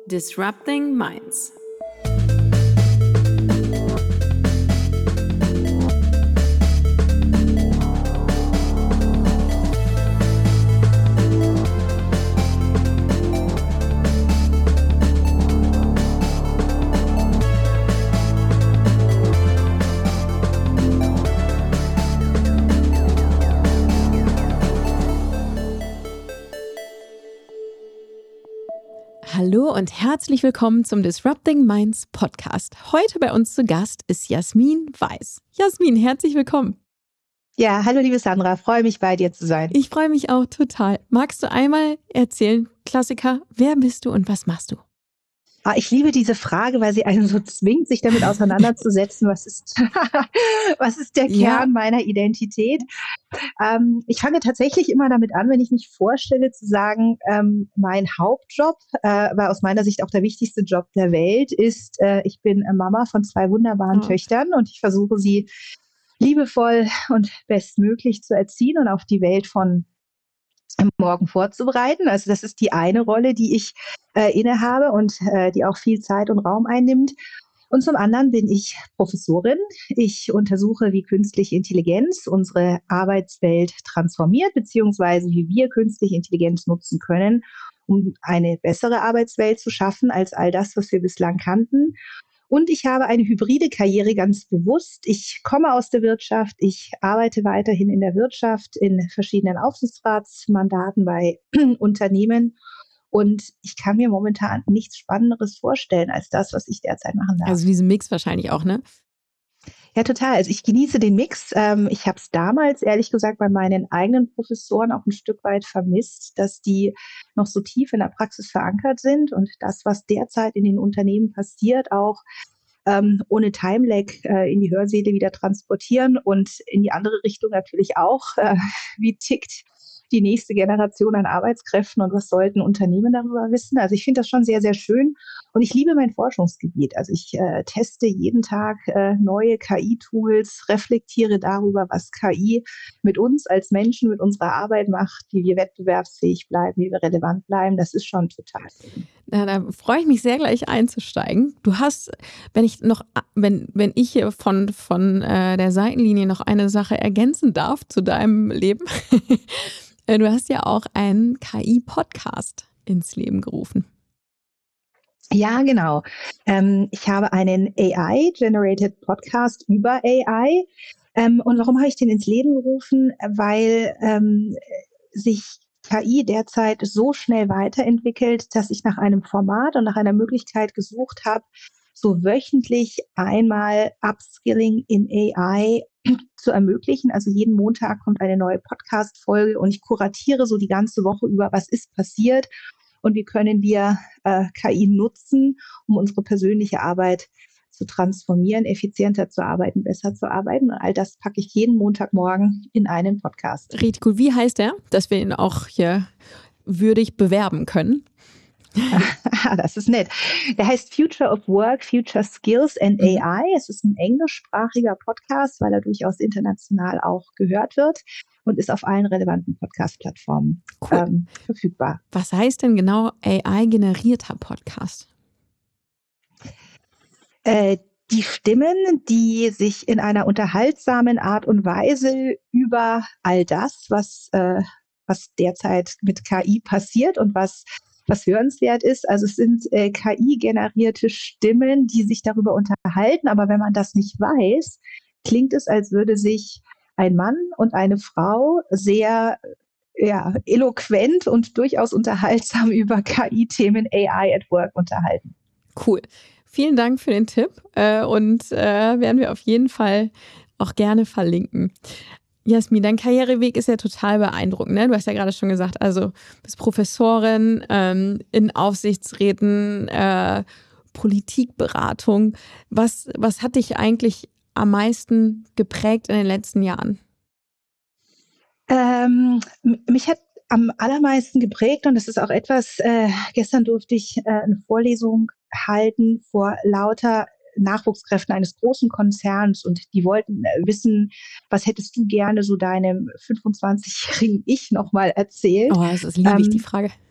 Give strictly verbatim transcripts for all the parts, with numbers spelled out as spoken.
Disrupting Minds. Hallo und herzlich willkommen zum Disrupting Minds Podcast. Heute bei uns zu Gast ist Jasmin Weiß. Jasmin, herzlich willkommen. Ja, hallo liebe Sandra, freue mich bei dir zu sein. Ich freue mich auch total. Magst du einmal erzählen, Klassiker, wer bist du und was machst du? Ah, ich liebe diese Frage, weil sie einen so zwingt, sich damit auseinanderzusetzen, was ist, was ist der Kern Ja. meiner Identität. Ähm, ich fange tatsächlich immer damit an, wenn ich mich vorstelle, zu sagen, ähm, mein Hauptjob, äh, weil aus meiner Sicht auch der wichtigste Job der Welt ist, äh, ich bin Mama von zwei wunderbaren Oh. Töchtern und ich versuche sie liebevoll und bestmöglich zu erziehen und auf die Welt von morgen vorzubereiten. Also das ist die eine Rolle, die ich äh, innehabe und äh, die auch viel Zeit und Raum einnimmt. Und zum anderen bin ich Professorin. Ich untersuche, wie künstliche Intelligenz unsere Arbeitswelt transformiert, beziehungsweise wie wir künstliche Intelligenz nutzen können, um eine bessere Arbeitswelt zu schaffen als all das, was wir bislang kannten. Und ich habe eine hybride Karriere ganz bewusst. Ich komme aus der Wirtschaft. Ich arbeite weiterhin in der Wirtschaft in verschiedenen Aufsichtsratsmandaten bei Unternehmen. Und ich kann mir momentan nichts Spannenderes vorstellen als das, was ich derzeit machen darf. Also diesen Mix wahrscheinlich auch, ne? Ja, total. Also ich genieße den Mix. Ähm, ich habe es damals, ehrlich gesagt, bei meinen eigenen Professoren auch ein Stück weit vermisst, dass die noch so tief in der Praxis verankert sind und das, was derzeit in den Unternehmen passiert, auch ähm, ohne Timelag äh, in die Hörsäle wieder transportieren und in die andere Richtung natürlich auch. Äh, wie tickt die nächste Generation an Arbeitskräften und was sollten Unternehmen darüber wissen? Also ich finde das schon sehr, sehr schön und ich liebe mein Forschungsgebiet. Also ich äh, teste jeden Tag äh, neue K I-Tools, reflektiere darüber, was K I mit uns als Menschen, mit unserer Arbeit macht, wie wir wettbewerbsfähig bleiben, wie wir relevant bleiben. Das ist schon total schön. Na, da freue ich mich sehr, gleich einzusteigen. Du hast, wenn ich noch, wenn, wenn ich hier von, von äh, der Seitenlinie noch eine Sache ergänzen darf zu deinem Leben. Du hast ja auch einen K I-Podcast ins Leben gerufen. Ja, genau. Ähm, ich habe einen A I-generated Podcast über A I. Ähm, und warum habe ich den ins Leben gerufen? Weil ähm, sich K I derzeit so schnell weiterentwickelt, dass ich nach einem Format und nach einer Möglichkeit gesucht habe, so wöchentlich einmal Upskilling in A I zu ermöglichen. Also jeden Montag kommt eine neue Podcast-Folge und ich kuratiere so die ganze Woche über, was ist passiert und wie können wir äh, K I nutzen, um unsere persönliche Arbeit zu transformieren, effizienter zu arbeiten, besser zu arbeiten. Und all das packe ich jeden Montagmorgen in einen Podcast. Richtig cool. Wie heißt der, dass wir ihn auch hier würdig bewerben können? Das ist nett. Der heißt Future of Work, Future Skills and Mhm. A I. Es ist ein englischsprachiger Podcast, weil er durchaus international auch gehört wird und ist auf allen relevanten Podcast-Plattformen Cool. ähm, verfügbar. Was heißt denn genau A I-generierter Podcast? Äh, die Stimmen, die sich in einer unterhaltsamen Art und Weise über all das, was, äh, was derzeit mit K I passiert und was was hörenswert ist. Also es sind äh, K I-generierte Stimmen, die sich darüber unterhalten. Aber wenn man das nicht weiß, klingt es, als würde sich ein Mann und eine Frau sehr ja, eloquent und durchaus unterhaltsam über K I-Themen A I at Work unterhalten. Cool. Vielen Dank für den Tipp äh, und äh, werden wir auf jeden Fall auch gerne verlinken. Jasmin, dein Karriereweg ist ja total beeindruckend, ne? Du hast ja gerade schon gesagt, also bist Professorin ähm, in Aufsichtsräten, äh, Politikberatung. Was, was hat dich eigentlich am meisten geprägt in den letzten Jahren? Ähm, mich hat am allermeisten geprägt und das ist auch etwas, äh, gestern durfte ich äh, eine Vorlesung halten vor lauter Nachwuchskräften eines großen Konzerns und die wollten äh, wissen, was hättest du gerne so deinem fünfundzwanzigjährigen Ich nochmal erzählt? Oh, das ist liebe ich, die Ähm, Frage.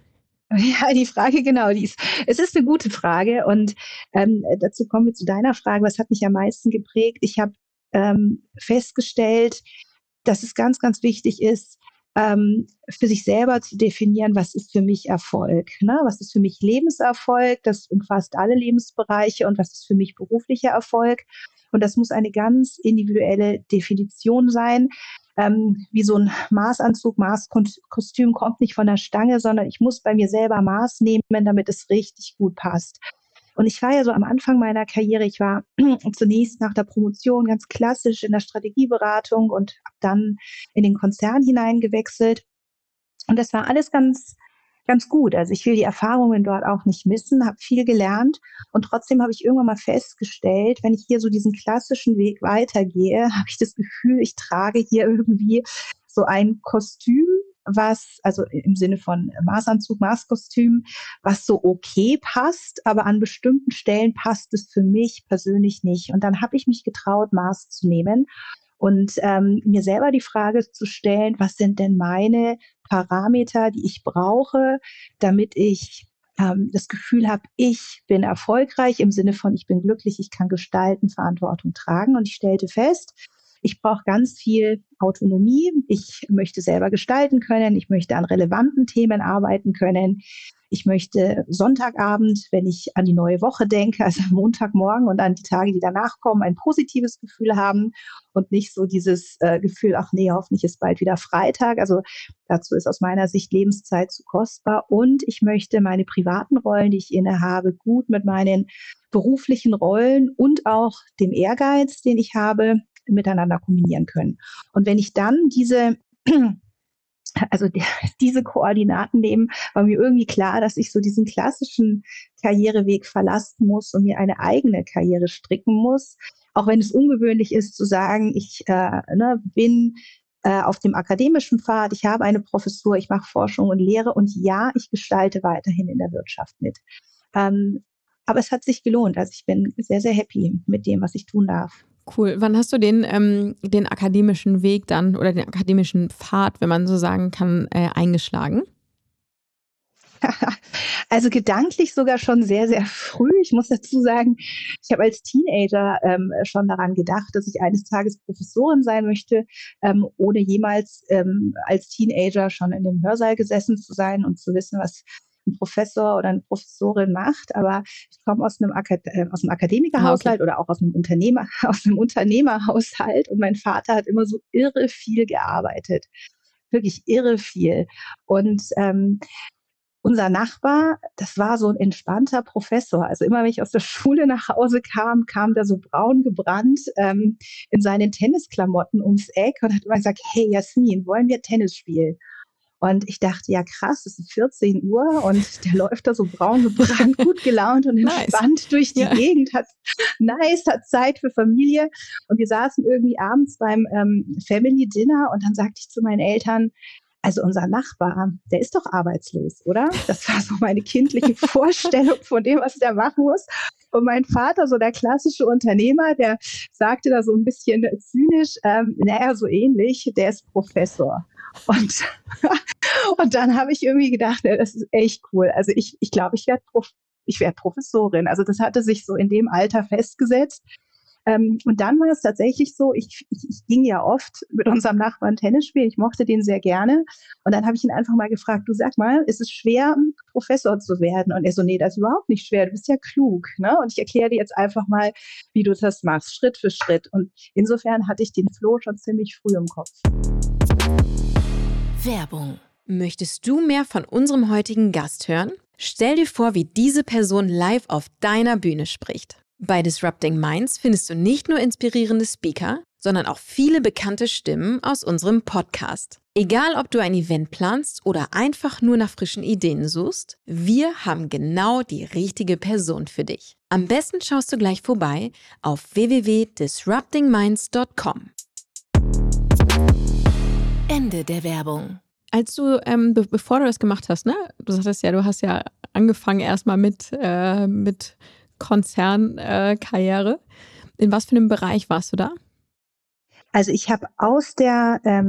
Ja, die Frage, genau, die ist es ist eine gute Frage und, ähm, dazu kommen wir zu deiner Frage, was hat mich am meisten geprägt? Ich habe, ähm, festgestellt, dass es ganz, ganz wichtig ist, ähm, für sich selber zu definieren, was ist für mich Erfolg, ne? Was ist für mich Lebenserfolg? Das umfasst alle Lebensbereiche und was ist für mich beruflicher Erfolg? Und das muss eine ganz individuelle Definition sein. Ähm, wie so ein Maßanzug, Maßkostüm kommt nicht von der Stange, sondern ich muss bei mir selber Maß nehmen, damit es richtig gut passt. Und ich war ja so am Anfang meiner Karriere, ich war zunächst nach der Promotion ganz klassisch in der Strategieberatung und habe dann in den Konzern hineingewechselt. Und das war alles ganz, ganz gut. Also ich will die Erfahrungen dort auch nicht missen, habe viel gelernt. Und trotzdem habe ich irgendwann mal festgestellt, wenn ich hier so diesen klassischen Weg weitergehe, habe ich das Gefühl, ich trage hier irgendwie so ein Kostüm, was, also im Sinne von Maßanzug, Maßkostüm, was so okay passt, aber an bestimmten Stellen passt es für mich persönlich nicht. Und dann habe ich mich getraut, Maß zu nehmen und ähm, mir selber die Frage zu stellen, was sind denn meine Parameter, die ich brauche, damit ich ähm, das Gefühl habe, ich bin erfolgreich im Sinne von, ich bin glücklich, ich kann gestalten, Verantwortung tragen. Und ich stellte fest, ich brauche ganz viel Autonomie. Ich möchte selber gestalten können. Ich möchte an relevanten Themen arbeiten können. Ich möchte Sonntagabend, wenn ich an die neue Woche denke, also Montagmorgen und an die Tage, die danach kommen, ein positives Gefühl haben und nicht so dieses äh, Gefühl, ach nee, hoffentlich ist bald wieder Freitag. Also dazu ist aus meiner Sicht Lebenszeit zu kostbar. Und ich möchte meine privaten Rollen, die ich innehabe, gut mit meinen beruflichen Rollen und auch dem Ehrgeiz, den ich habe, miteinander kombinieren können. Und wenn ich dann diese also die, diese Koordinaten nehmen, war mir irgendwie klar, dass ich so diesen klassischen Karriereweg verlassen muss und mir eine eigene Karriere stricken muss. Auch wenn es ungewöhnlich ist zu sagen, ich äh, ne, bin äh, auf dem akademischen Pfad, ich habe eine Professur, ich mache Forschung und Lehre und ja, ich gestalte weiterhin in der Wirtschaft mit. Ähm, aber es hat sich gelohnt. Also ich bin sehr, sehr happy mit dem, was ich tun darf. Cool. Wann hast du den, ähm, den akademischen Weg dann oder den akademischen Pfad, wenn man so sagen kann, äh, eingeschlagen? Also gedanklich sogar schon sehr, sehr früh. Ich muss dazu sagen, ich habe als Teenager ähm, schon daran gedacht, dass ich eines Tages Professorin sein möchte, ähm, ohne jemals ähm, als Teenager schon in dem Hörsaal gesessen zu sein und zu wissen, was ein Professor oder eine Professorin macht. Aber ich komme aus einem, Akad äh, aus einem Akademikerhaushalt Ah, okay. oder auch aus einem Unternehmer, aus einem Unternehmerhaushalt. Und mein Vater hat immer so irre viel gearbeitet. Wirklich irre viel. Und ähm, unser Nachbar, das war so ein entspannter Professor. Also immer, wenn ich aus der Schule nach Hause kam, kam der so braun gebrannt ähm, in seinen Tennisklamotten ums Eck und hat immer gesagt: „Hey Jasmin, wollen wir Tennis spielen?“ Und ich dachte: „Ja krass, es ist vierzehn Uhr und der läuft da so braun gebrannt, gut gelaunt und Nice. entspannt durch die Ja. Gegend, hat nice, hat Zeit für Familie.“ Und wir saßen irgendwie abends beim ähm, Family Dinner und dann sagte ich zu meinen Eltern: „Also unser Nachbar, der ist doch arbeitslos, oder?“ Das war so meine kindliche Vorstellung von dem, was der machen muss. Und mein Vater, so der klassische Unternehmer, der sagte da so ein bisschen zynisch, ähm, na ja, so ähnlich, der ist Professor. Und und dann habe ich irgendwie gedacht, ne, das ist echt cool. Also ich ich glaube, ich werde Prof ich werde Professorin. Also das hatte sich so in dem Alter festgesetzt. Ähm, und dann war es tatsächlich so, ich, ich, ich ging ja oft mit unserem Nachbarn Tennis spielen, ich mochte den sehr gerne. Und dann habe ich ihn einfach mal gefragt, du sag mal, ist es schwer, Professor zu werden? Und er so, nee, das ist überhaupt nicht schwer, du bist ja klug. Ne? Und ich erkläre dir jetzt einfach mal, wie du das machst, Schritt für Schritt. Und insofern hatte ich den Flow schon ziemlich früh im Kopf. Werbung. Möchtest du mehr von unserem heutigen Gast hören? Stell dir vor, wie diese Person live auf deiner Bühne spricht. Bei Disrupting Minds findest du nicht nur inspirierende Speaker, sondern auch viele bekannte Stimmen aus unserem Podcast. Egal, ob du ein Event planst oder einfach nur nach frischen Ideen suchst, wir haben genau die richtige Person für dich. Am besten schaust du gleich vorbei auf w w w punkt disrupting minds punkt com. Ende der Werbung. Als du, ähm, be bevor du das gemacht hast, ne, du sagtest ja, du hast ja angefangen erstmal mit, äh, mit Konzernkarriere. Äh, Karriere. In was für einem Bereich warst du da? Also ich habe aus der ähm,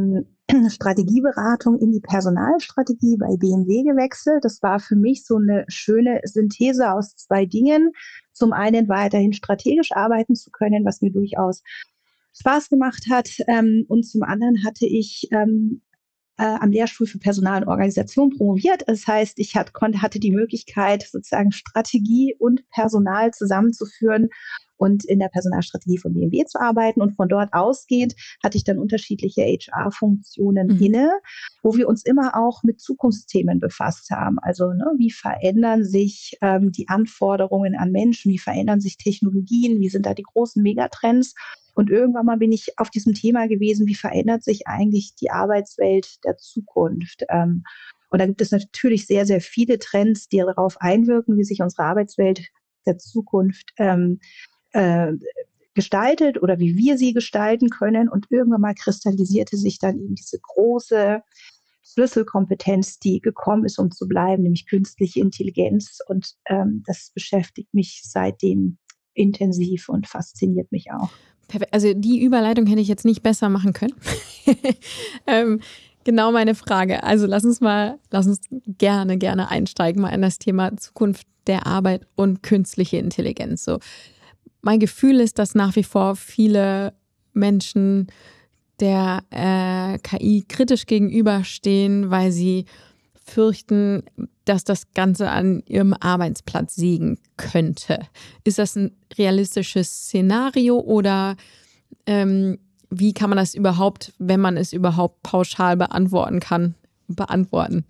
Strategieberatung in die Personalstrategie bei B M W gewechselt. Das war für mich so eine schöne Synthese aus zwei Dingen. Zum einen weiterhin strategisch arbeiten zu können, was mir durchaus Spaß gemacht hat. Ähm, und zum anderen hatte ich ähm, äh, am Lehrstuhl für Personal und Organisation promoviert. Das heißt, ich hat, konnte, hatte die Möglichkeit, sozusagen Strategie und Personal zusammenzuführen und in der Personalstrategie von B M W zu arbeiten. Und von dort ausgehend hatte ich dann unterschiedliche H R-Funktionen mhm. inne, wo wir uns immer auch mit Zukunftsthemen befasst haben. Also ne, wie verändern sich ähm, die Anforderungen an Menschen, wie verändern sich Technologien, wie sind da die großen Megatrends? Und irgendwann mal bin ich auf diesem Thema gewesen, wie verändert sich eigentlich die Arbeitswelt der Zukunft? Ähm, und da gibt es natürlich sehr, sehr viele Trends, die darauf einwirken, wie sich unsere Arbeitswelt der Zukunft ähm, äh, gestaltet oder wie wir sie gestalten können. Und irgendwann mal kristallisierte sich dann eben diese große Schlüsselkompetenz, die gekommen ist, um zu bleiben, nämlich künstliche Intelligenz. Und ähm, das beschäftigt mich seitdem intensiv und fasziniert mich auch. Perfekt. Also die Überleitung hätte ich jetzt nicht besser machen können. ähm, genau meine Frage. Also lass uns mal, lass uns gerne, gerne einsteigen mal in das Thema Zukunft der Arbeit und künstliche Intelligenz. So, mein Gefühl ist, dass nach wie vor viele Menschen der äh, K I kritisch gegenüberstehen, weil sie fürchten, dass das Ganze an ihrem Arbeitsplatz siegen könnte. Ist das ein realistisches Szenario oder ähm, wie kann man das überhaupt, wenn man es überhaupt pauschal beantworten kann, beantworten?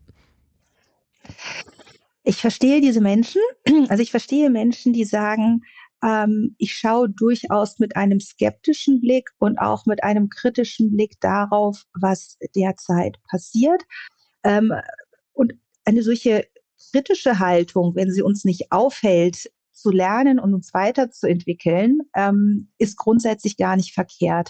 Ich verstehe diese Menschen. Also ich verstehe Menschen, die sagen, ähm, ich schaue durchaus mit einem skeptischen Blick und auch mit einem kritischen Blick darauf, was derzeit passiert. Ähm, Und eine solche kritische Haltung, wenn sie uns nicht aufhält, zu lernen und uns weiterzuentwickeln, ähm, ist grundsätzlich gar nicht verkehrt.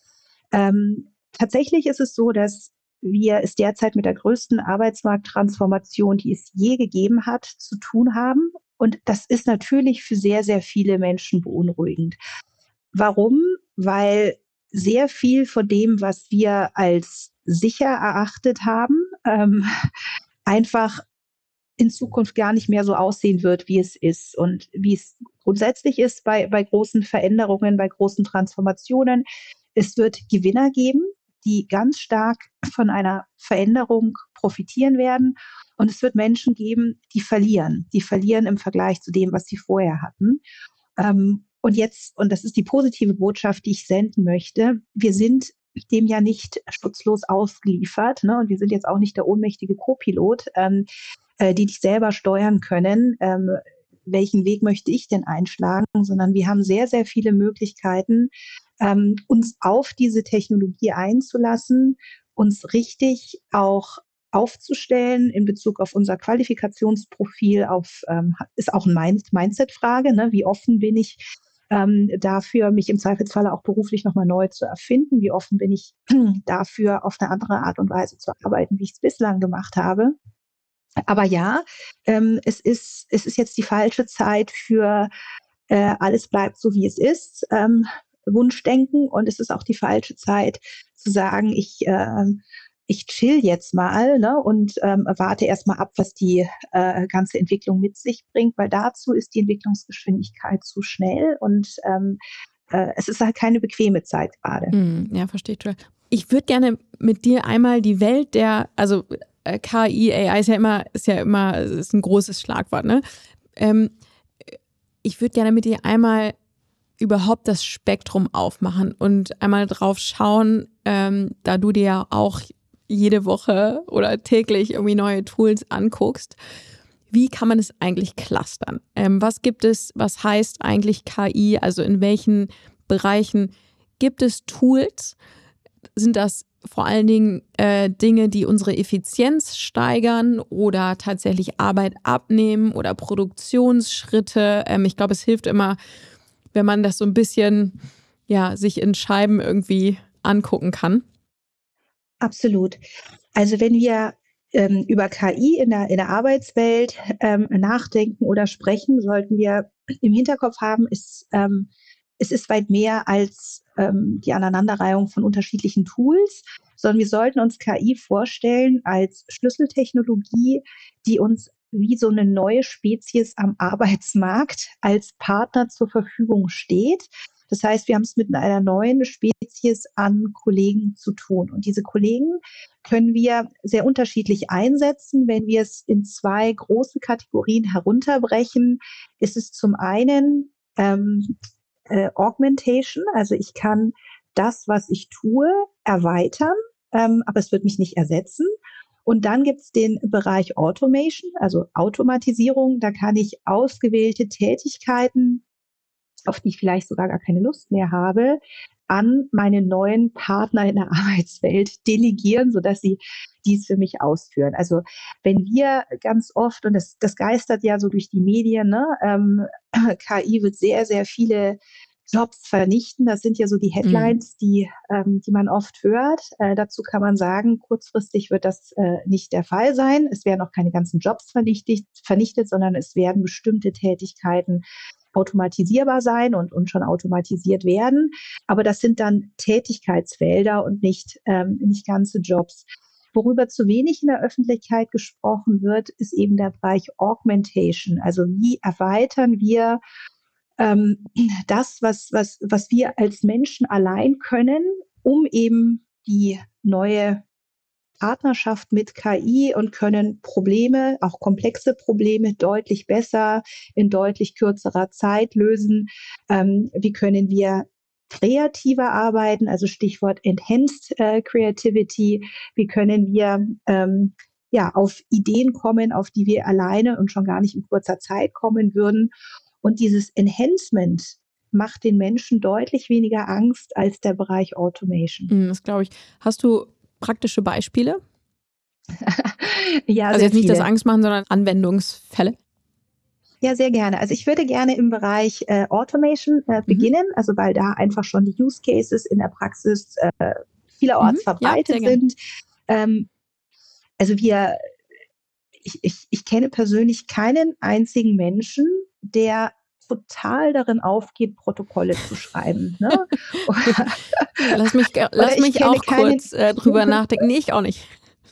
Ähm, tatsächlich ist es so, dass wir es derzeit mit der größten Arbeitsmarkttransformation, die es je gegeben hat, zu tun haben. Und das ist natürlich für sehr, sehr viele Menschen beunruhigend. Warum? Weil sehr viel von dem, was wir als sicher erachtet haben, ähm, einfach in Zukunft gar nicht mehr so aussehen wird, wie es ist. Und wie es grundsätzlich ist bei, bei großen Veränderungen, bei großen Transformationen, es wird Gewinner geben, die ganz stark von einer Veränderung profitieren werden. Und es wird Menschen geben, die verlieren. Die verlieren im Vergleich zu dem, was sie vorher hatten. Ähm, und jetzt, und das ist die positive Botschaft, die ich senden möchte, wir sind dem ja nicht schutzlos ausgeliefert, ne? Und wir sind jetzt auch nicht der ohnmächtige Co-Pilot, ähm, äh, die dich selber steuern können, ähm, welchen Weg möchte ich denn einschlagen, sondern wir haben sehr, sehr viele Möglichkeiten, ähm, uns auf diese Technologie einzulassen, uns richtig auch aufzustellen in Bezug auf unser Qualifikationsprofil, auf ähm, ist auch eine Mindset-Frage, ne? Wie offen bin ich ähm, dafür, mich im Zweifelsfalle auch beruflich nochmal neu zu erfinden? Wie offen bin ich dafür, auf eine andere Art und Weise zu arbeiten, wie ich es bislang gemacht habe? Aber ja, ähm, es ist, es ist jetzt die falsche Zeit für äh, alles bleibt so, wie es ist, ähm, Wunschdenken. Und es ist auch die falsche Zeit zu sagen, ich, äh, ich chill jetzt mal, ne, und ähm, warte erstmal ab, was die äh, ganze Entwicklung mit sich bringt, weil dazu ist die Entwicklungsgeschwindigkeit zu schnell und ähm, äh, es ist halt keine bequeme Zeit gerade. Hm, ja, verstehe ich. Ich würde gerne mit dir einmal die Welt der, also K I, A I ist ja immer, ist ja immer, ist ein großes Schlagwort, ne? Ähm, ich würde gerne mit dir einmal überhaupt das Spektrum aufmachen und einmal drauf schauen, ähm, da du dir ja auch jede Woche oder täglich irgendwie neue Tools anguckst. Wie kann man es eigentlich clustern? Ähm, was gibt es, was heißt eigentlich K I? Also in welchen Bereichen gibt es Tools? Sind das vor allen Dingen äh, Dinge, die unsere Effizienz steigern oder tatsächlich Arbeit abnehmen oder Produktionsschritte? Ähm, ich glaube, es hilft immer, wenn man das so ein bisschen, ja, sich in Scheiben irgendwie angucken kann. Absolut. Also wenn wir ähm, über K I in der, in der Arbeitswelt ähm, nachdenken oder sprechen, sollten wir im Hinterkopf haben, ist, ähm, es ist weit mehr als ähm, die Aneinanderreihung von unterschiedlichen Tools. sondern wir sollten uns K I vorstellen als Schlüsseltechnologie, die uns wie so eine neue Spezies am Arbeitsmarkt als Partner zur Verfügung steht. Das heißt, wir haben es mit einer neuen Spezies an Kollegen zu tun. Und diese Kollegen können wir sehr unterschiedlich einsetzen. Wenn wir es in zwei große Kategorien herunterbrechen, ist es zum einen ähm, äh, Augmentation, also ich kann das, was ich tue, erweitern, ähm, aber es wird mich nicht ersetzen. Und dann gibt es den Bereich Automation, also Automatisierung. Da kann ich ausgewählte Tätigkeiten, auf die ich vielleicht sogar gar keine Lust mehr habe, an meine neuen Partner in der Arbeitswelt delegieren, sodass sie dies für mich ausführen. Also wenn wir ganz oft, und das, das geistert ja so durch die Medien, ne, ähm, K I wird sehr, sehr viele Jobs vernichten. Das sind ja so die Headlines, die, ähm, die man oft hört. Äh, dazu kann man sagen, kurzfristig wird das äh, nicht der Fall sein. Es werden auch keine ganzen Jobs vernichtet, vernichtet, sondern es werden bestimmte Tätigkeiten automatisierbar sein und, und schon automatisiert werden. Aber das sind dann Tätigkeitsfelder und nicht, ähm, nicht ganze Jobs. Worüber zu wenig in der Öffentlichkeit gesprochen wird, ist eben der Bereich Augmentation. Also wie erweitern wir ähm, das, was, was, was wir als Menschen allein können, um eben die neue Partnerschaft mit K I und können Probleme, auch komplexe Probleme, deutlich besser in deutlich kürzerer Zeit lösen. Ähm, wie können wir kreativer arbeiten, also Stichwort Enhanced äh, Creativity. Wie können wir ähm, ja, auf Ideen kommen, auf die wir alleine und schon gar nicht in kurzer Zeit kommen würden. Und dieses Enhancement macht den Menschen deutlich weniger Angst als der Bereich Automation. Das glaube ich. Hast du praktische Beispiele? Ja, also sehr jetzt nicht viele. das Angst machen, sondern Anwendungsfälle? Ja, sehr gerne. Also ich würde gerne im Bereich äh, Automation äh, Mhm. beginnen, also weil da einfach schon die Use Cases in der Praxis äh, vielerorts Mhm. verbreitet Ja, sind. Ähm, also wir, ich, ich, ich kenne persönlich keinen einzigen Menschen, der total darin aufgeht, Protokolle zu schreiben. Ne? lass mich, lass mich auch kurz äh, drüber nachdenken. Nee, ich auch nicht.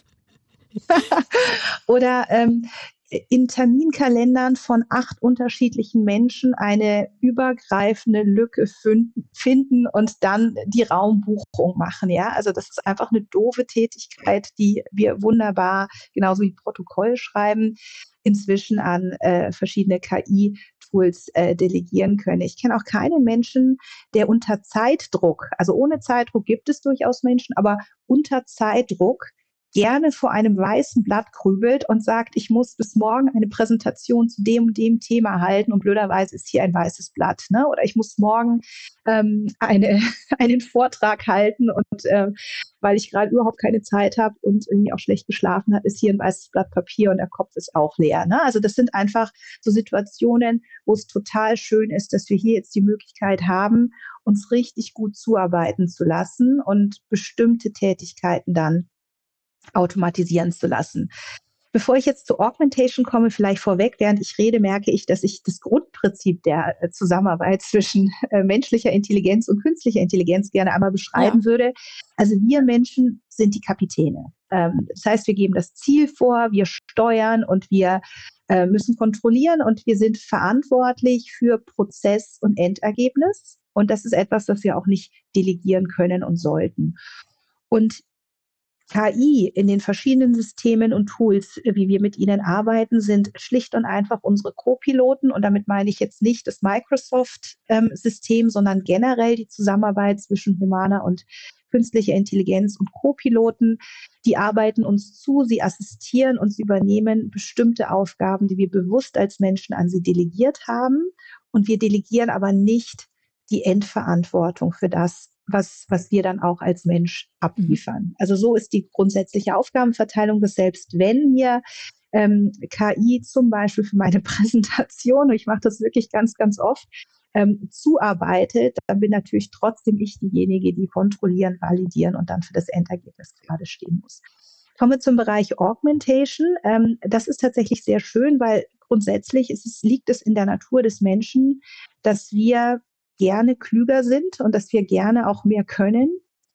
Oder ähm, in Terminkalendern von acht unterschiedlichen Menschen eine übergreifende Lücke finden und dann die Raumbuchung machen. Ja, also das ist einfach eine doofe Tätigkeit, die wir wunderbar, genauso wie Protokoll schreiben, inzwischen an äh, verschiedene K I-Tools äh, delegieren können. Ich kenne auch keinen Menschen, der unter Zeitdruck, also ohne Zeitdruck gibt es durchaus Menschen, aber unter Zeitdruck gerne vor einem weißen Blatt grübelt und sagt, ich muss bis morgen eine Präsentation zu dem und dem Thema halten und blöderweise ist hier ein weißes Blatt. Ne? Oder ich muss morgen ähm, eine, einen Vortrag halten und äh, weil ich gerade überhaupt keine Zeit habe und irgendwie auch schlecht geschlafen habe, ist hier ein weißes Blatt Papier und der Kopf ist auch leer. Ne? Also das sind einfach so Situationen, wo es total schön ist, dass wir hier jetzt die Möglichkeit haben, uns richtig gut zuarbeiten zu lassen und bestimmte Tätigkeiten dann automatisieren zu lassen. Bevor ich jetzt zu Augmentation komme, vielleicht vorweg, während ich rede, merke ich, dass ich das Grundprinzip der Zusammenarbeit zwischen äh, menschlicher Intelligenz und künstlicher Intelligenz gerne einmal beschreiben ja. würde. Also wir Menschen sind die Kapitäne. Ähm, das heißt, wir geben das Ziel vor, wir steuern und wir äh, müssen kontrollieren und wir sind verantwortlich für Prozess und Endergebnis. Und das ist etwas, das wir auch nicht delegieren können und sollten. Und K I in den verschiedenen Systemen und Tools, wie wir mit ihnen arbeiten, sind schlicht und einfach unsere Co-Piloten. Und damit meine ich jetzt nicht das Microsoft-System, ähm, sondern generell die Zusammenarbeit zwischen humaner und künstlicher Intelligenz und Co-Piloten. Die arbeiten uns zu, sie assistieren und sie übernehmen bestimmte Aufgaben, die wir bewusst als Menschen an sie delegiert haben. Und wir delegieren aber nicht die Endverantwortung für das, was, was wir dann auch als Mensch abliefern. Mhm. Also so ist die grundsätzliche Aufgabenverteilung, dass selbst wenn mir ähm, K I zum Beispiel für meine Präsentation, und ich mache das wirklich ganz, ganz oft, ähm, zuarbeitet, dann bin natürlich trotzdem ich diejenige, die kontrollieren, validieren und dann für das Endergebnis gerade stehen muss. Kommen wir zum Bereich Augmentation. Ähm, das ist tatsächlich sehr schön, weil grundsätzlich ist es, liegt es in der Natur des Menschen, dass wir gerne klüger sind und dass wir gerne auch mehr können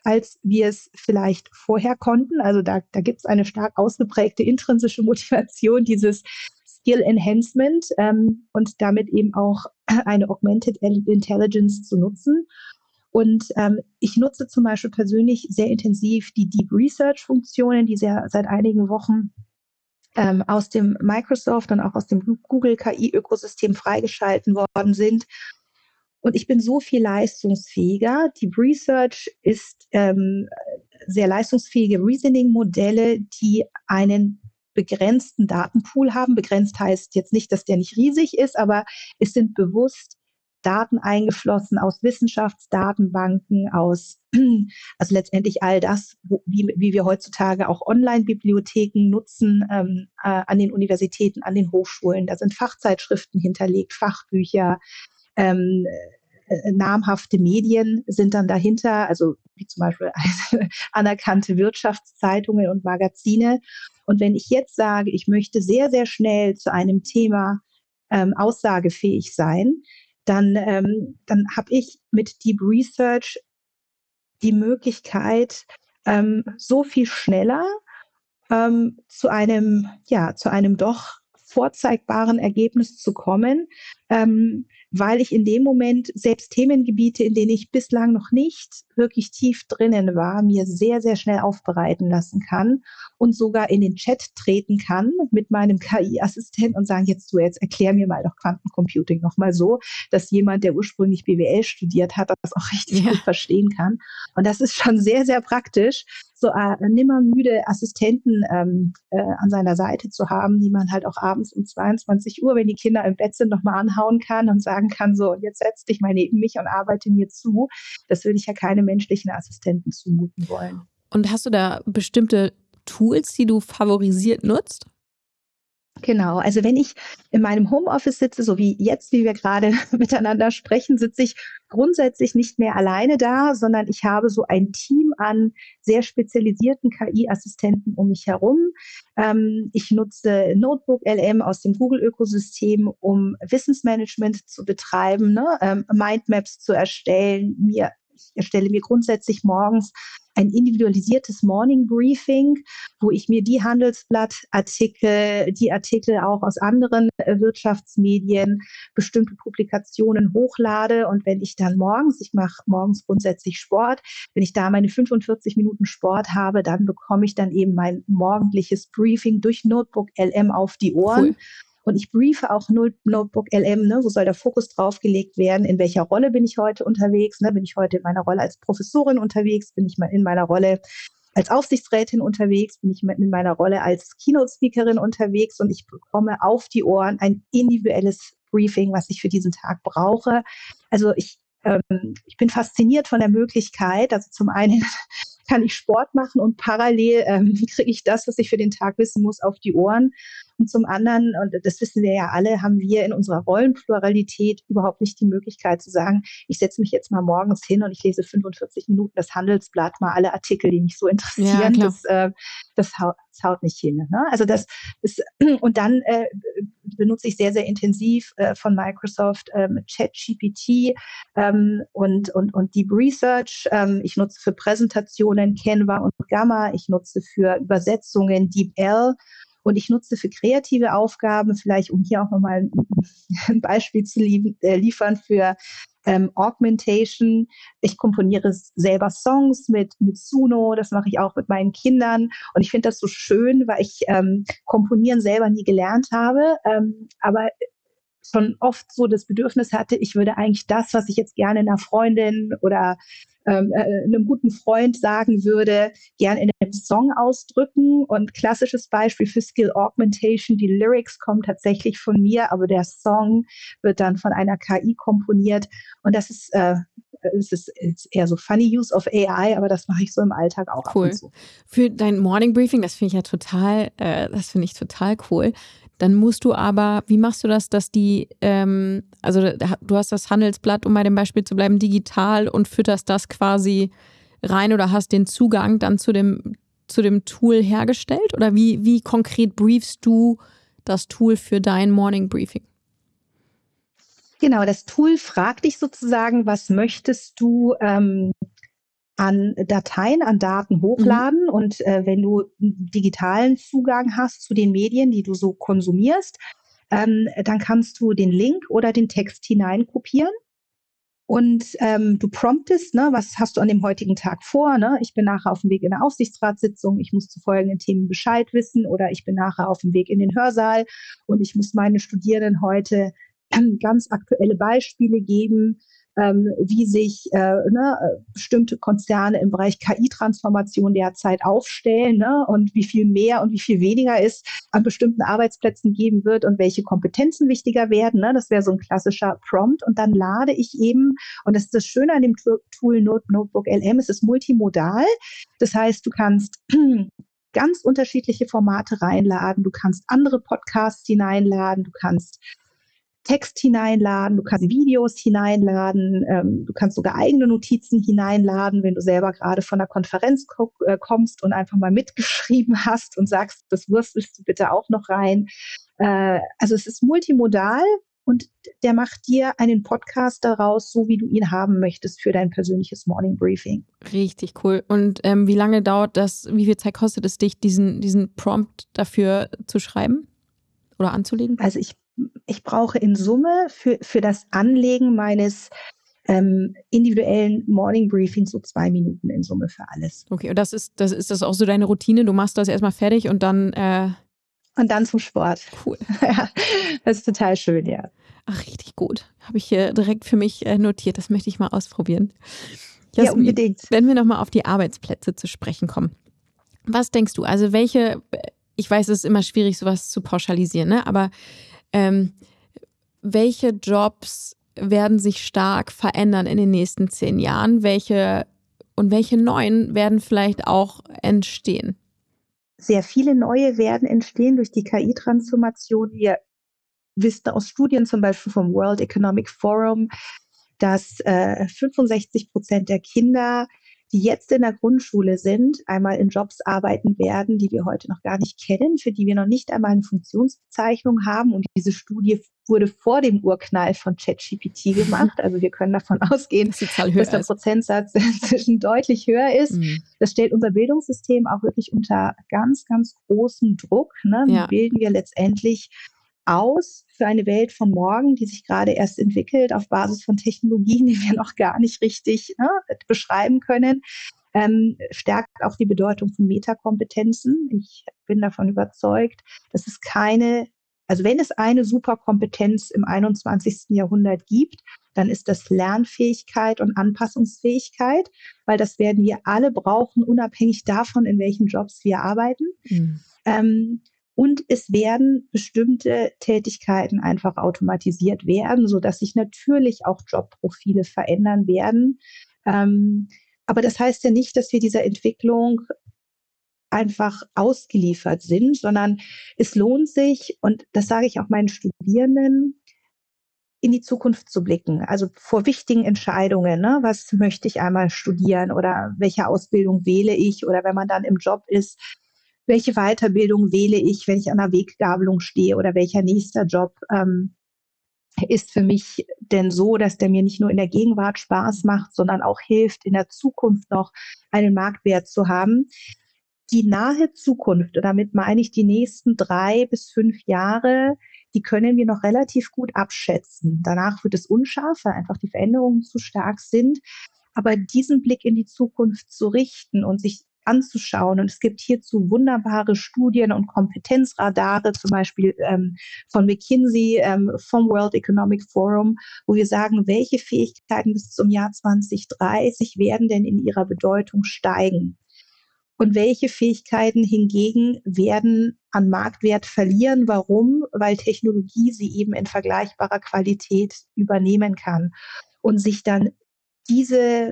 als wir es vielleicht vorher konnten. Also da, da gibt es eine stark ausgeprägte intrinsische Motivation, dieses Skill Enhancement ähm, und damit eben auch eine Augmented Intelligence zu nutzen. Und ähm, ich nutze zum Beispiel persönlich sehr intensiv die Deep Research Funktionen, die sehr, seit einigen Wochen ähm, aus dem Microsoft und auch aus dem Google K I-Ökosystem freigeschalten worden sind. Und ich bin so viel leistungsfähiger. Deep Research ist ähm, sehr leistungsfähige Reasoning-Modelle, die einen begrenzten Datenpool haben. Begrenzt heißt jetzt nicht, dass der nicht riesig ist, aber es sind bewusst Daten eingeflossen aus Wissenschaftsdatenbanken, aus, also letztendlich all das, wo, wie, wie wir heutzutage auch Online-Bibliotheken nutzen, ähm, äh, an den Universitäten, an den Hochschulen. Da sind Fachzeitschriften hinterlegt, Fachbücher, ähm, äh, namhafte Medien sind dann dahinter, also wie zum Beispiel anerkannte Wirtschaftszeitungen und Magazine. Und wenn ich jetzt sage, ich möchte sehr, sehr schnell zu einem Thema ähm, aussagefähig sein, dann, ähm, dann habe ich mit Deep Research die Möglichkeit, ähm, so viel schneller ähm, zu einem, ja, zu einem doch vorzeigbaren Ergebnis zu kommen, ähm, weil ich in dem Moment selbst Themengebiete, in denen ich bislang noch nicht wirklich tief drinnen war, mir sehr, sehr schnell aufbereiten lassen kann und sogar in den Chat treten kann mit meinem K I-Assistenten und sagen, jetzt du, jetzt erklär mir mal doch Quantencomputing nochmal so, dass jemand, der ursprünglich B W L studiert hat, das auch richtig Ja. gut verstehen kann. Und das ist schon sehr, sehr praktisch, so äh, nimmermüde Assistenten ähm, äh, an seiner Seite zu haben, die man halt auch abends um zweiundzwanzig Uhr, wenn die Kinder im Bett sind, nochmal anhauen kann und sagen kann, so, und jetzt setz dich mal neben mich und arbeite mir zu. Das würde ich ja keinem menschlichen Assistenten zumuten wollen. Und hast du da bestimmte Tools, die du favorisiert nutzt? Genau, also wenn ich in meinem Homeoffice sitze, so wie jetzt, wie wir gerade miteinander sprechen, sitze ich grundsätzlich nicht mehr alleine da, sondern ich habe so ein Team an sehr spezialisierten K I-Assistenten um mich herum. Ähm, ich nutze Notebook L M aus dem Google-Ökosystem, um Wissensmanagement zu betreiben, ne? ähm, Mindmaps zu erstellen. Mir, ich erstelle mir grundsätzlich morgens ein individualisiertes Morning Briefing, wo ich mir die Handelsblattartikel, die Artikel auch aus anderen äh, Wirtschaftsmedien, bestimmte Publikationen hochlade. Und wenn ich dann morgens, ich mache morgens grundsätzlich Sport, wenn ich da meine fünfundvierzig Minuten Sport habe, dann bekomme ich dann eben mein morgendliches Briefing durch Notebook L M auf die Ohren. Cool. Und ich briefe auch Notebook L M, ne, wo soll der Fokus drauf gelegt werden, in welcher Rolle bin ich heute unterwegs, ne, bin ich heute in meiner Rolle als Professorin unterwegs, bin ich mal in meiner Rolle als Aufsichtsrätin unterwegs, bin ich in meiner Rolle als Keynote-Speakerin unterwegs und ich bekomme auf die Ohren ein individuelles Briefing, was ich für diesen Tag brauche. Also ich, ähm, ich bin fasziniert von der Möglichkeit, also zum einen kann ich Sport machen und parallel ähm, kriege ich das, was ich für den Tag wissen muss, auf die Ohren. Und zum anderen, und das wissen wir ja alle, haben wir in unserer Rollenpluralität überhaupt nicht die Möglichkeit zu sagen, ich setze mich jetzt mal morgens hin und ich lese fünfundvierzig Minuten das Handelsblatt, mal alle Artikel, die mich so interessieren. Ja, das, äh, das, haut, das haut nicht hin. Ne? Also das ist, und dann äh, benutze ich sehr, sehr intensiv äh, von Microsoft ähm, ChatGPT ähm, und, und, und Deep Research. Ähm, ich nutze für Präsentationen Canva und Gamma. Ich nutze für Übersetzungen DeepL. Und ich nutze für kreative Aufgaben, vielleicht um hier auch nochmal ein, ein Beispiel zu lie- äh, liefern für ähm, Augmentation. Ich komponiere selber Songs mit, mit Suno, das mache ich auch mit meinen Kindern. Und ich finde das so schön, weil ich ähm, Komponieren selber nie gelernt habe, ähm, aber schon oft so das Bedürfnis hatte, ich würde eigentlich das, was ich jetzt gerne einer Freundin oder ähm, äh, einem guten Freund sagen würde, gerne in einem Song ausdrücken. Und klassisches Beispiel für Skill Augmentation, die Lyrics kommen tatsächlich von mir, aber der Song wird dann von einer K I komponiert. Und das ist, äh, es ist, ist eher so funny use of A I, aber das mache ich so im Alltag auch Cool. ab und zu. Für dein Morning Briefing, das finde ich ja total, äh, das finde ich total cool. Dann musst du aber, wie machst du das, dass die, ähm, also du hast das Handelsblatt, um bei dem Beispiel zu bleiben, digital und fütterst das quasi rein oder hast den Zugang dann zu dem, zu dem Tool hergestellt? Oder wie, wie konkret briefst du das Tool für dein Morning Briefing? Genau, das Tool fragt dich sozusagen, was möchtest du ähm, an Dateien, an Daten hochladen. Mhm. Und äh, wenn du digitalen Zugang hast zu den Medien, die du so konsumierst, ähm, dann kannst du den Link oder den Text hineinkopieren. Und ähm, du promptest, ne, was hast du an dem heutigen Tag vor? Ne? Ich bin nachher auf dem Weg in eine Aufsichtsratssitzung, ich muss zu folgenden Themen Bescheid wissen, oder ich bin nachher auf dem Weg in den Hörsaal und ich muss meine Studierenden heute ähm, ganz aktuelle Beispiele geben, ähm, wie sich äh, ne, bestimmte Konzerne im Bereich K I-Transformation derzeit aufstellen, ne, und wie viel mehr und wie viel weniger es an bestimmten Arbeitsplätzen geben wird und welche Kompetenzen wichtiger werden. Ne? Das wäre so ein klassischer Prompt. Und dann lade ich eben, und das ist das Schöne an dem Tool Notebook L M, es ist multimodal. Das heißt, du kannst ganz unterschiedliche Formate reinladen, du kannst andere Podcasts hineinladen, du kannst Text hineinladen, du kannst Videos hineinladen, ähm, du kannst sogar eigene Notizen hineinladen, wenn du selber gerade von der Konferenz ko- äh, kommst und einfach mal mitgeschrieben hast und sagst, das würstelst du bitte auch noch rein. Äh, also es ist multimodal und der macht dir einen Podcast daraus, so wie du ihn haben möchtest für dein persönliches Morning Briefing. Richtig cool. Und ähm, wie lange dauert das, wie viel Zeit kostet es dich, diesen, diesen Prompt dafür zu schreiben oder anzulegen? Also ich Ich brauche in Summe für, für das Anlegen meines ähm, individuellen Morning Briefings so zwei Minuten in Summe für alles. Okay, und das ist das ist das auch so deine Routine? Du machst das erstmal fertig und dann äh und dann zum Sport. Cool. Ja, das ist total schön, ja. Ach, richtig gut. Habe ich hier direkt für mich äh, notiert. Das möchte ich mal ausprobieren. Jasmin, ja, unbedingt. Wenn wir nochmal auf die Arbeitsplätze zu sprechen kommen. Was denkst du? Also welche, ich weiß, es ist immer schwierig, sowas zu pauschalisieren, ne? Aber Ähm, welche Jobs werden sich stark verändern in den nächsten zehn Jahren? Welche und welche neuen werden vielleicht auch entstehen? Sehr viele neue werden entstehen durch die K I-Transformation. Wir wissen aus Studien zum Beispiel vom World Economic Forum, dass äh, fünfundsechzig Prozent der Kinder, die jetzt in der Grundschule sind, einmal in Jobs arbeiten werden, die wir heute noch gar nicht kennen, für die wir noch nicht einmal eine Funktionsbezeichnung haben. Und diese Studie wurde vor dem Urknall von ChatGPT gemacht. Also wir können davon ausgehen, dass, dass der ist. Prozentsatz inzwischen deutlich höher ist. Mhm. Das stellt unser Bildungssystem auch wirklich unter ganz, ganz großen Druck. Ne? Wie ja. bilden wir letztendlich aus für eine Welt von morgen, die sich gerade erst entwickelt auf Basis von Technologien, die wir noch gar nicht richtig ne, beschreiben können, ähm, stärkt auch die Bedeutung von Metakompetenzen. Ich bin davon überzeugt, dass es keine, also wenn es eine Superkompetenz im einundzwanzigsten Jahrhundert gibt, dann ist das Lernfähigkeit und Anpassungsfähigkeit, weil das werden wir alle brauchen, unabhängig davon, in welchen Jobs wir arbeiten. Mhm. Ähm, Und es werden bestimmte Tätigkeiten einfach automatisiert werden, sodass sich natürlich auch Jobprofile verändern werden. Ähm, aber das heißt ja nicht, dass wir dieser Entwicklung einfach ausgeliefert sind, sondern es lohnt sich, und das sage ich auch meinen Studierenden, in die Zukunft zu blicken. Also vor wichtigen Entscheidungen, ne? Was möchte ich einmal studieren oder welche Ausbildung wähle ich? Oder wenn man dann im Job ist, welche Weiterbildung wähle ich, wenn ich an der Weggabelung stehe, oder welcher nächster Job ähm, ist für mich denn so, dass der mir nicht nur in der Gegenwart Spaß macht, sondern auch hilft, in der Zukunft noch einen Marktwert zu haben. Die nahe Zukunft, und damit meine ich die nächsten drei bis fünf Jahre, die können wir noch relativ gut abschätzen. Danach wird es unscharf, weil einfach die Veränderungen zu stark sind. Aber diesen Blick in die Zukunft zu richten und sich anzuschauen. Und es gibt hierzu wunderbare Studien und Kompetenzradare, zum Beispiel ähm, von McKinsey, ähm, vom World Economic Forum, wo wir sagen, welche Fähigkeiten bis zum Jahr zwanzig dreißig werden denn in ihrer Bedeutung steigen? Und welche Fähigkeiten hingegen werden an Marktwert verlieren? Warum? Weil Technologie sie eben in vergleichbarer Qualität übernehmen kann und sich dann diese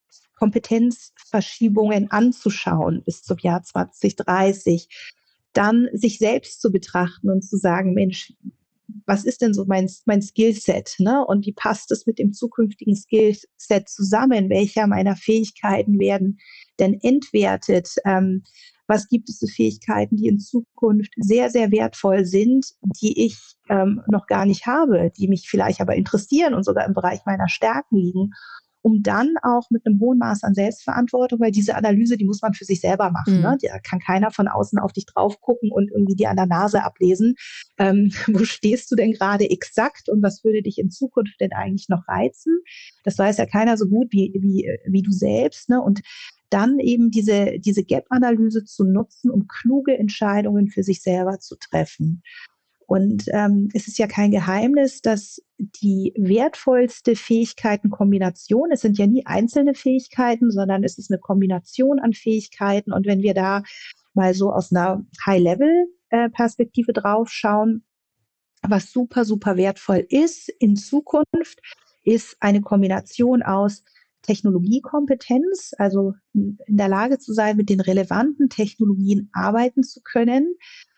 Kompetenzverschiebungen anzuschauen bis zum Jahr zwanzig dreißig, dann sich selbst zu betrachten und zu sagen, Mensch, was ist denn so mein, mein Skillset, ne? Und wie passt es mit dem zukünftigen Skillset zusammen? Welcher meiner Fähigkeiten werden denn entwertet? Ähm, was gibt es für Fähigkeiten, die in Zukunft sehr, sehr wertvoll sind, die ich ähm, noch gar nicht habe, die mich vielleicht aber interessieren und sogar im Bereich meiner Stärken liegen? um dann auch mit einem hohen Maß an Selbstverantwortung, weil diese Analyse, die muss man für sich selber machen. Mhm. Ne? Da kann keiner von außen auf dich drauf gucken und irgendwie dir an der Nase ablesen. Ähm, wo stehst du denn gerade exakt und was würde dich in Zukunft denn eigentlich noch reizen? Das weiß ja keiner so gut wie, wie, wie du selbst. Ne? Und dann eben diese, diese Gap-Analyse zu nutzen, um kluge Entscheidungen für sich selber zu treffen. Und ähm, es ist ja kein Geheimnis, dass die wertvollste Fähigkeitenkombination, es sind ja nie einzelne Fähigkeiten, sondern es ist eine Kombination an Fähigkeiten. Und wenn wir da mal so aus einer High-Level-Perspektive drauf schauen, was super, super wertvoll ist in Zukunft, ist eine Kombination aus Technologiekompetenz, also in der Lage zu sein, mit den relevanten Technologien arbeiten zu können,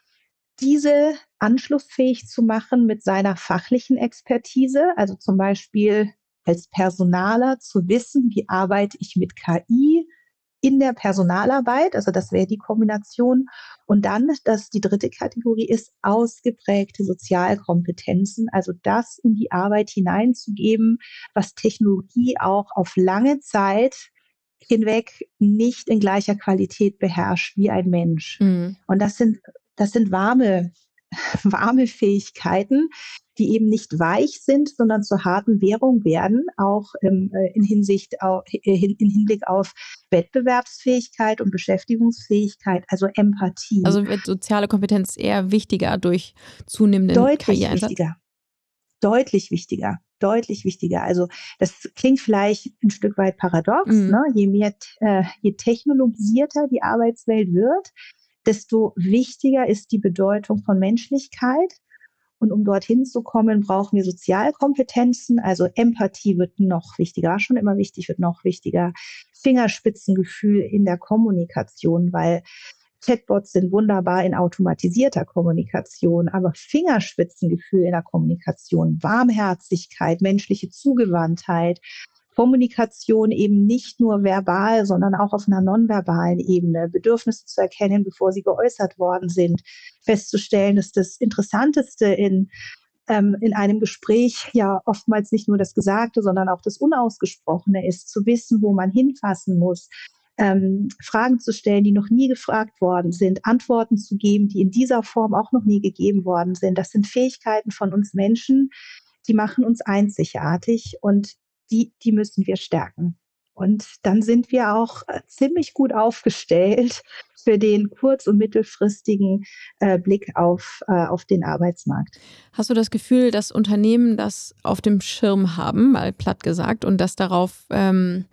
diese anschlussfähig zu machen mit seiner fachlichen Expertise, also zum Beispiel als Personaler zu wissen, wie arbeite ich mit K I in der Personalarbeit, also das wäre die Kombination. Und dann, dass die dritte Kategorie ist, ausgeprägte Sozialkompetenzen, also das in die Arbeit hineinzugeben, was Technologie auch auf lange Zeit hinweg nicht in gleicher Qualität beherrscht wie ein Mensch. Mhm. Und das sind Das sind warme, warme Fähigkeiten, die eben nicht weich sind, sondern zur harten Währung werden, auch im, in, Hinsicht auf, in Hinblick auf Wettbewerbsfähigkeit und Beschäftigungsfähigkeit, also Empathie. Also wird soziale Kompetenz eher wichtiger durch zunehmenden Deutlich K I-Einsatz? wichtiger. Deutlich wichtiger. Deutlich wichtiger. Also das klingt vielleicht ein Stück weit paradox. Mhm. Ne? Je mehr, äh, je technologisierter die Arbeitswelt wird, desto wichtiger ist die Bedeutung von Menschlichkeit. Und um dorthin zu kommen, brauchen wir Sozialkompetenzen. Also Empathie wird noch wichtiger, schon immer wichtig, wird noch wichtiger. Fingerspitzengefühl in der Kommunikation, weil Chatbots sind wunderbar in automatisierter Kommunikation, aber Fingerspitzengefühl in der Kommunikation, Warmherzigkeit, menschliche Zugewandtheit, Kommunikation eben nicht nur verbal, sondern auch auf einer nonverbalen Ebene, Bedürfnisse zu erkennen, bevor sie geäußert worden sind, festzustellen, dass das Interessanteste in, ähm, in einem Gespräch ja oftmals nicht nur das Gesagte, sondern auch das Unausgesprochene ist, zu wissen, wo man hinfassen muss, ähm, Fragen zu stellen, die noch nie gefragt worden sind, Antworten zu geben, die in dieser Form auch noch nie gegeben worden sind. Das sind Fähigkeiten von uns Menschen, die machen uns einzigartig und Die, die müssen wir stärken. Und dann sind wir auch äh, ziemlich gut aufgestellt für den kurz- und mittelfristigen äh, Blick auf, äh, auf den Arbeitsmarkt. Hast du das Gefühl, dass Unternehmen das auf dem Schirm haben, mal platt gesagt, und dass darauf ähm,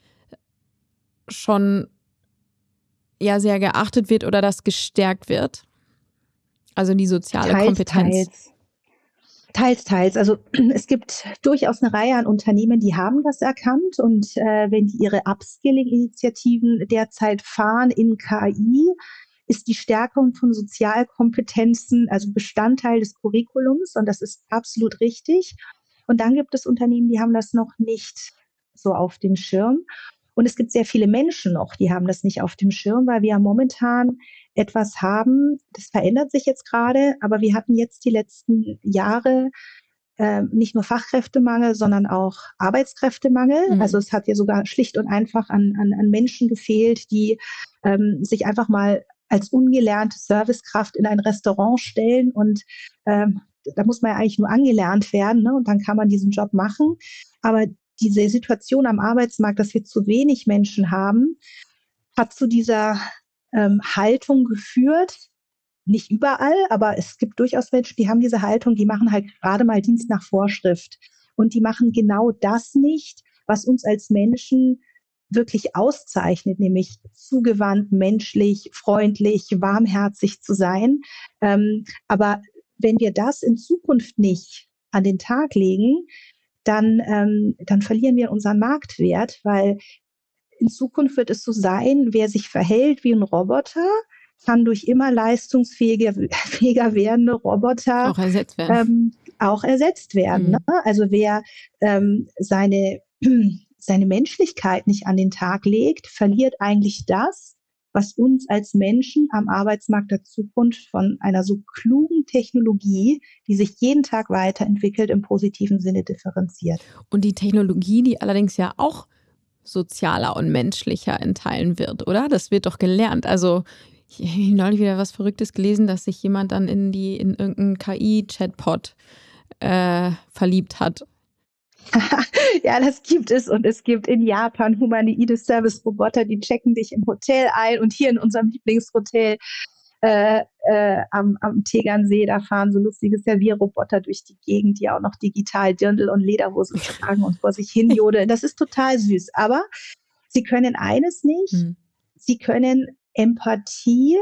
schon ja sehr geachtet wird oder das gestärkt wird? Also die soziale teils, Kompetenz. Teils. Teils, teils. Also es gibt durchaus eine Reihe an Unternehmen, die haben das erkannt und äh, wenn die ihre Upskilling-Initiativen derzeit fahren in K I, ist die Stärkung von Sozialkompetenzen also Bestandteil des Curriculums und das ist absolut richtig. Und dann gibt es Unternehmen, die haben das noch nicht so auf dem Schirm. Und es gibt sehr viele Menschen noch, die haben das nicht auf dem Schirm, weil wir momentan etwas haben, das verändert sich jetzt gerade, aber wir hatten jetzt die letzten Jahre äh, nicht nur Fachkräftemangel, sondern auch Arbeitskräftemangel. Mhm. Also es hat ja sogar schlicht und einfach an, an, an Menschen gefehlt, die ähm, sich einfach mal als ungelernte Servicekraft in ein Restaurant stellen und ähm, da muss man ja eigentlich nur angelernt werden, ne? Und dann kann man diesen Job machen. Aber diese Situation am Arbeitsmarkt, dass wir zu wenig Menschen haben, hat zu dieser ähm, Haltung geführt. Nicht überall, aber es gibt durchaus Menschen, die haben diese Haltung, die machen halt gerade mal Dienst nach Vorschrift. Und die machen genau das nicht, was uns als Menschen wirklich auszeichnet, nämlich zugewandt, menschlich, freundlich, warmherzig zu sein. Ähm, aber wenn wir das in Zukunft nicht an den Tag legen, dann, ähm, dann verlieren wir unseren Marktwert, weil in Zukunft wird es so sein, wer sich verhält wie ein Roboter, kann durch immer leistungsfähiger fähiger werdende Roboter auch ersetzt werden. Ähm, auch ersetzt werden. Mhm. Ne? Also wer ähm, seine, seine Menschlichkeit nicht an den Tag legt, verliert eigentlich das, was uns als Menschen am Arbeitsmarkt der Zukunft von einer so klugen Technologie, die sich jeden Tag weiterentwickelt, im positiven Sinne differenziert. Und die Technologie, die allerdings ja auch sozialer und menschlicher in Teilen wird, oder? Das wird doch gelernt. Also ich habe neulich wieder was Verrücktes gelesen, dass sich jemand dann in die in irgendeinen K I-Chatbot äh, verliebt hat. Ja, das gibt es. Und es gibt in Japan humanoide Service-Roboter, die checken dich im Hotel ein. Und hier in unserem Lieblingshotel äh, äh, am, am Tegernsee, da fahren so lustige Servierroboter durch die Gegend, die auch noch digital Dirndl und Lederhosen tragen und vor sich hin jodeln. Das ist total süß. Aber sie können eines nicht. Hm. Sie können Empathie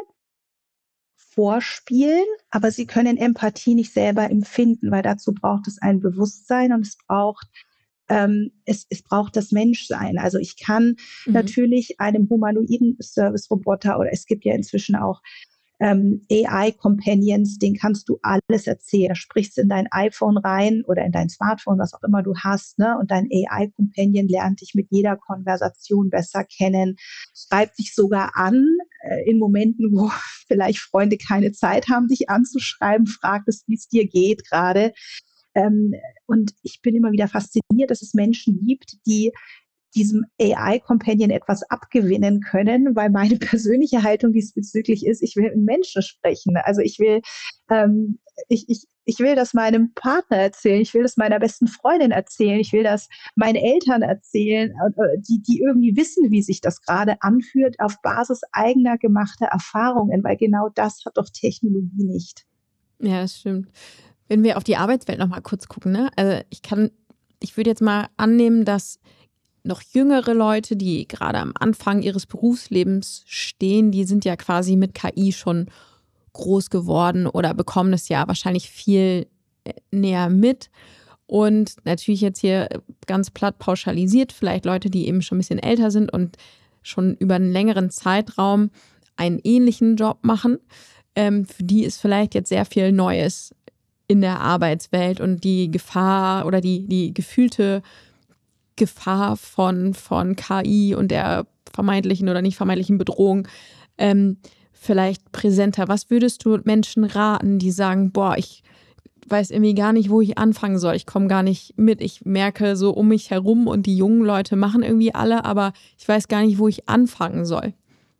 vorspielen, aber sie können Empathie nicht selber empfinden, weil dazu braucht es ein Bewusstsein und es braucht ähm, es, es braucht das Menschsein. Also ich kann Mhm. natürlich einem humanoiden Service-Roboter, oder es gibt ja inzwischen auch ähm, A I-Companions, den kannst du alles erzählen. Da sprichst du in dein iPhone rein oder in dein Smartphone, was auch immer du hast, ne? Und dein A I-Companion lernt dich mit jeder Konversation besser kennen, schreibt dich sogar an, äh, in Momenten, wo vielleicht Freunde keine Zeit haben, dich anzuschreiben, fragt es, wie es dir geht gerade. Ähm, und ich bin immer wieder fasziniert, dass es Menschen gibt, die diesem A I-Companion etwas abgewinnen können, weil meine persönliche Haltung diesbezüglich ist, ich will mit Menschen sprechen. Also ich will, ähm, ich, ich, ich will das meinem Partner erzählen, ich will das meiner besten Freundin erzählen, ich will das meinen Eltern erzählen, äh, die, die irgendwie wissen, wie sich das gerade anfühlt, auf Basis eigener gemachter Erfahrungen, weil genau das hat doch Technologie nicht. Ja, das stimmt. Wenn wir auf die Arbeitswelt noch mal kurz gucken, ne? Also ich kann, ich würde jetzt mal annehmen, dass noch jüngere Leute, die gerade am Anfang ihres Berufslebens stehen, die sind ja quasi mit K I schon groß geworden oder bekommen das ja wahrscheinlich viel näher mit. Und natürlich jetzt hier ganz platt pauschalisiert, vielleicht Leute, die eben schon ein bisschen älter sind und schon über einen längeren Zeitraum einen ähnlichen Job machen. Ähm, für die ist vielleicht jetzt sehr viel Neues in der Arbeitswelt und die Gefahr oder die, die gefühlte Gefahr von, von K I und der vermeintlichen oder nicht vermeintlichen Bedrohung ähm, vielleicht präsenter. Was würdest du Menschen raten, die sagen, boah, ich weiß irgendwie gar nicht, wo ich anfangen soll. Ich komme gar nicht mit. Ich merke so um mich herum und die jungen Leute machen irgendwie alle, aber ich weiß gar nicht, wo ich anfangen soll.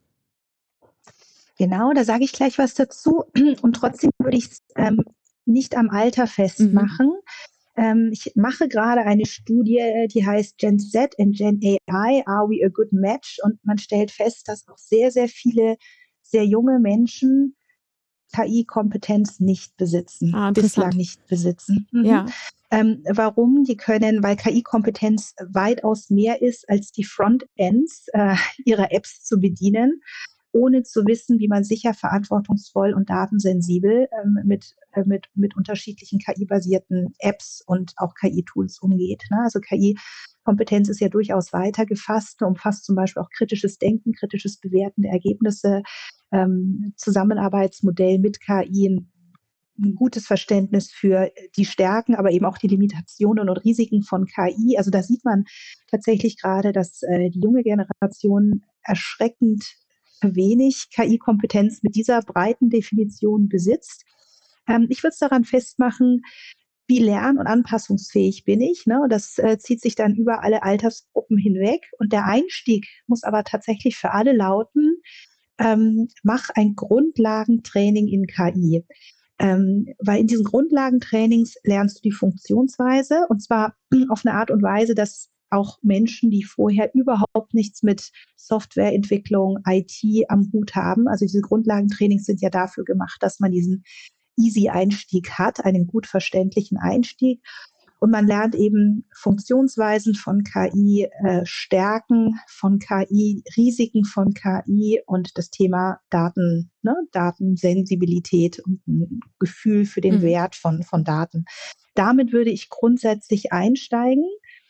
Genau, da sage ich gleich was dazu. Und trotzdem würde ich es ähm, nicht am Alter festmachen. Mhm. Ähm, ich mache gerade eine Studie, die heißt Gen Z and Gen A I, Are we a good match? Und man stellt fest, dass auch sehr, sehr viele sehr junge Menschen K I-Kompetenz nicht besitzen, Ah, bislang nicht besitzen. Mhm. Ja. Ähm, warum? Die können, weil K I-Kompetenz weitaus mehr ist, als die Frontends äh, ihrer Apps zu bedienen, ohne zu wissen, wie man sicher, verantwortungsvoll und datensensibel ähm, mit, äh, mit, mit unterschiedlichen K I-basierten Apps und auch K I-Tools umgeht. Ne? Also K I-Kompetenz ist ja durchaus weiter gefasst, umfasst zum Beispiel auch kritisches Denken, kritisches Bewerten der Ergebnisse, ähm, Zusammenarbeitsmodell mit K I, ein, ein gutes Verständnis für die Stärken, aber eben auch die Limitationen und Risiken von K I. Also da sieht man tatsächlich gerade, dass äh, die junge Generation erschreckend wenig K I-Kompetenz mit dieser breiten Definition besitzt. Ähm, ich würde es daran festmachen, wie lern- und anpassungsfähig bin ich. Ne? Und das äh, zieht sich dann über alle Altersgruppen hinweg. Und der Einstieg muss aber tatsächlich für alle lauten, ähm, mach ein Grundlagentraining in K I. Ähm, weil in diesen Grundlagentrainings lernst du die Funktionsweise, und zwar auf eine Art und Weise, dass auch Menschen, die vorher überhaupt nichts mit Softwareentwicklung, I T am Hut haben. Also diese Grundlagentrainings sind ja dafür gemacht, dass man diesen easy Einstieg hat, einen gut verständlichen Einstieg. Und man lernt eben Funktionsweisen von K I, äh, Stärken von K I, Risiken von K I und das Thema Daten, ne? Datensensibilität und ein Gefühl für den mhm. Wert von, von Daten. Damit würde ich grundsätzlich einsteigen.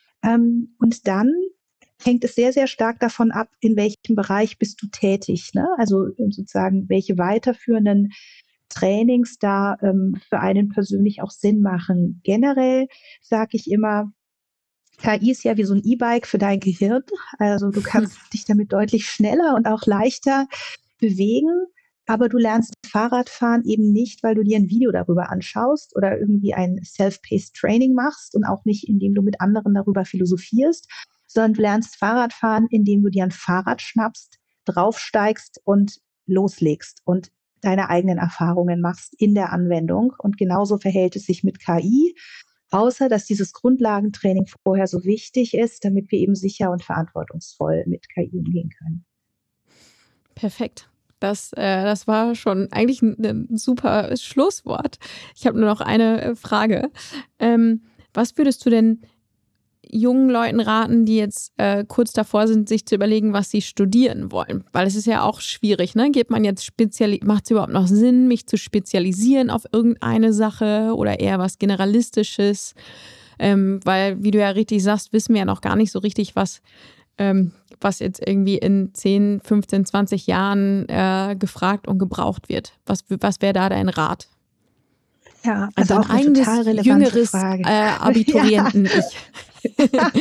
Ähm, und dann hängt es sehr, sehr stark davon ab, in welchem Bereich bist du tätig. Ne? Also sozusagen, welche weiterführenden Trainings da ähm, für einen persönlich auch Sinn machen. Generell sage ich immer, K I ist ja wie so ein E-Bike für dein Gehirn. Also du kannst hm. dich damit deutlich schneller und auch leichter bewegen. Aber du lernst Fahrradfahren eben nicht, weil du dir ein Video darüber anschaust oder irgendwie ein Self-Paced Training machst und auch nicht, indem du mit anderen darüber philosophierst, sondern du lernst Fahrradfahren, indem du dir ein Fahrrad schnappst, draufsteigst und loslegst und deine eigenen Erfahrungen machst in der Anwendung. Und genauso verhält es sich mit K I, außer dass dieses Grundlagentraining vorher so wichtig ist, damit wir eben sicher und verantwortungsvoll mit K I umgehen können. Perfekt. Das, äh, das war schon eigentlich ein, ein super Schlusswort. Ich habe nur noch eine Frage. Ähm, was würdest du denn jungen Leuten raten, die jetzt äh, kurz davor sind, sich zu überlegen, was sie studieren wollen? Weil es ist ja auch schwierig, ne? Geht man jetzt speziali- macht es überhaupt noch Sinn, mich zu spezialisieren auf irgendeine Sache oder eher was Generalistisches? Ähm, weil, wie du ja richtig sagst, wissen wir ja noch gar nicht so richtig, was ähm, was jetzt irgendwie in zehn, fünfzehn, zwanzig Jahren äh, gefragt und gebraucht wird. Was, was wäre da dein Rat? Ja, also auch ein eigenes, jüngeres Frage. Äh, Abiturienten-Ich.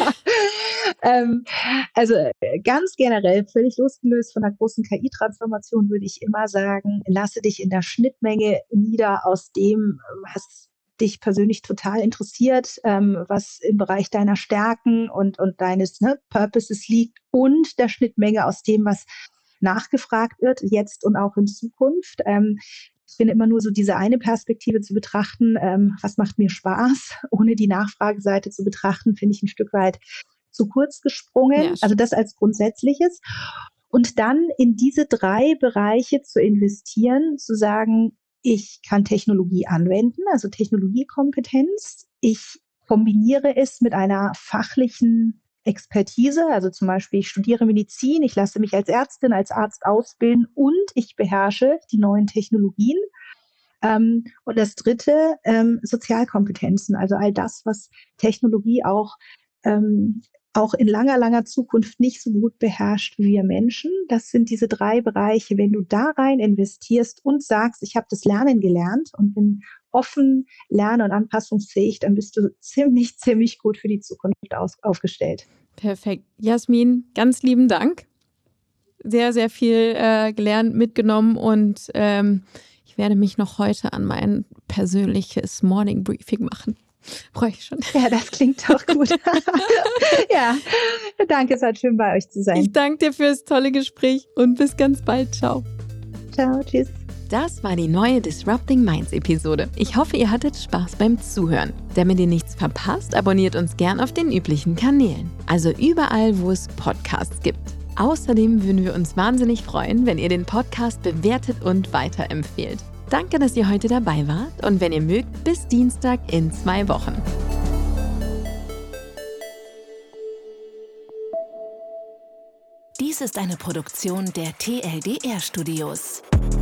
ähm, also ganz generell, völlig losgelöst von der großen K I-Transformation, würde ich immer sagen, lasse dich in der Schnittmenge nieder aus dem, was dich persönlich total interessiert, ähm, was im Bereich deiner Stärken und, und deines ne, Purposes liegt und der Schnittmenge aus dem, was nachgefragt wird, jetzt und auch in Zukunft. Ähm, ich finde immer nur so diese eine Perspektive zu betrachten, ähm, was macht mir Spaß, ohne die Nachfrageseite zu betrachten, finde ich ein Stück weit zu kurz gesprungen. Ja, also das als Grundsätzliches. Und dann in diese drei Bereiche zu investieren, zu sagen, ich kann Technologie anwenden, also Technologiekompetenz. Ich kombiniere es mit einer fachlichen Expertise, also zum Beispiel ich studiere Medizin, ich lasse mich als Ärztin, als Arzt ausbilden und ich beherrsche die neuen Technologien. Ähm, und das dritte, ähm, Sozialkompetenzen, also all das, was Technologie auch ähm, auch in langer, langer Zukunft nicht so gut beherrscht wie wir Menschen. Das sind diese drei Bereiche. Wenn du da rein investierst und sagst, ich habe das Lernen gelernt und bin offen, lerne- und anpassungsfähig, dann bist du ziemlich, ziemlich gut für die Zukunft aus, aufgestellt. Perfekt. Jasmin, ganz lieben Dank. Sehr, sehr viel äh, gelernt, mitgenommen und ähm, ich werde mich noch heute an mein persönliches Morning Briefing machen. Freue ich schon. Ja, das klingt doch gut. Ja, danke, es war schön bei euch zu sein. Ich danke dir fürs tolle Gespräch und bis ganz bald. Ciao. Ciao, tschüss. Das war die neue Disrupting Minds Episode. Ich hoffe, ihr hattet Spaß beim Zuhören. Damit ihr nichts verpasst, abonniert uns gern auf den üblichen Kanälen. Also überall, wo es Podcasts gibt. Außerdem würden wir uns wahnsinnig freuen, wenn ihr den Podcast bewertet und weiterempfehlt. Danke, dass ihr heute dabei wart und wenn ihr mögt, bis Dienstag in zwei Wochen. Dies ist eine Produktion der T L D R Studios.